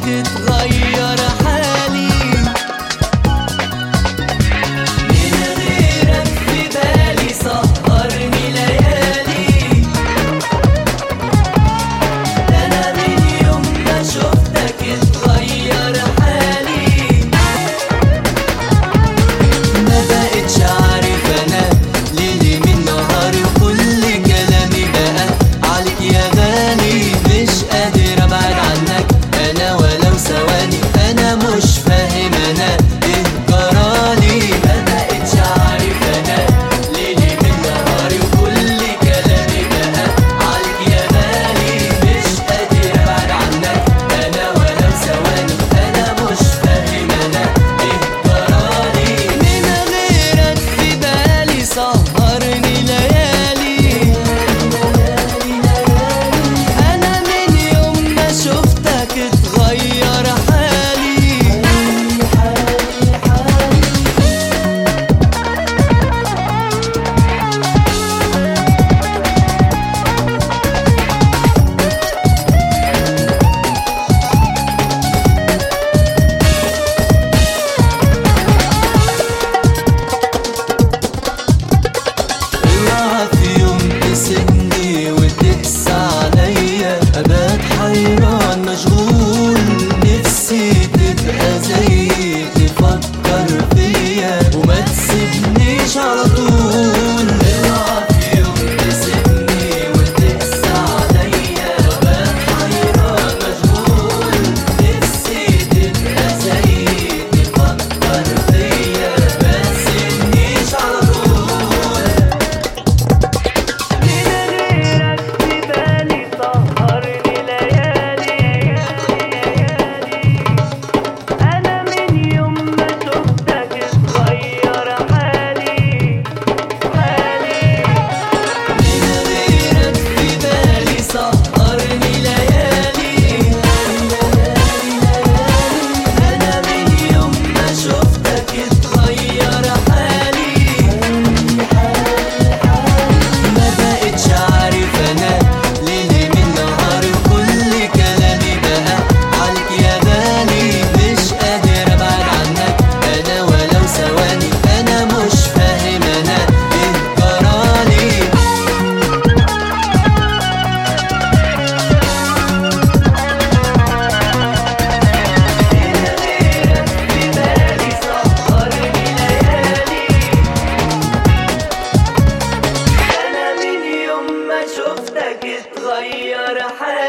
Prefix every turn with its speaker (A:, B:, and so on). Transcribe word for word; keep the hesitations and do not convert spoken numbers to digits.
A: اتغير حالي. من غيرك في بالي سهرني ليالي. ده انا من يوم ما شفتك اتغير حالي. ما بقتش عارف انا ليلي من نهاري، وكل كلامي بقى عليك يا غالي. مش قادر ابعد عنك انا ولو ثواني. انا مش فاهم انا ايه جرالي. ما بقتش عارف انا ليلي من نهاري، وكل كلامي بقى عليك يا غالي. مش قادر ابعد عنك انا ولو ثواني. انا مش فاهم انا ايه جرالي. من غيرك في بالي سهرني ليالي. انا من يوم ما شفتك اتغير حالي. اوعى في يوم تسيبني وتقسى عليا. ابات حيران مشغول، نفسي تبقى زيي تفكر فيا وما تسيبنيش على طول. اوعى في يوم تسيبني وتقسى عليا. ابات حيران مشغول، نفسي تبقى زيي تفكر فيا ما تسيبنيش على طول. من غيرك في بالي سهرني ليالي. أنا من يوم ما شفتك اتغير حالي حالي. من غيرك في بالي سهرني ليالي. أنا من يوم ما شفتك اتغير حالي. ما بقتش عارف انا ليلي من نهاري، وكل كلامي بقى عليك يا غالي. مش قادر ابعد عنك انا ولو ثواني. انا مش فاهم انا ايه جرالي. من غيرك في بالي سهرني ليالي. أنا من يوم ما شفتك اتغير حالي.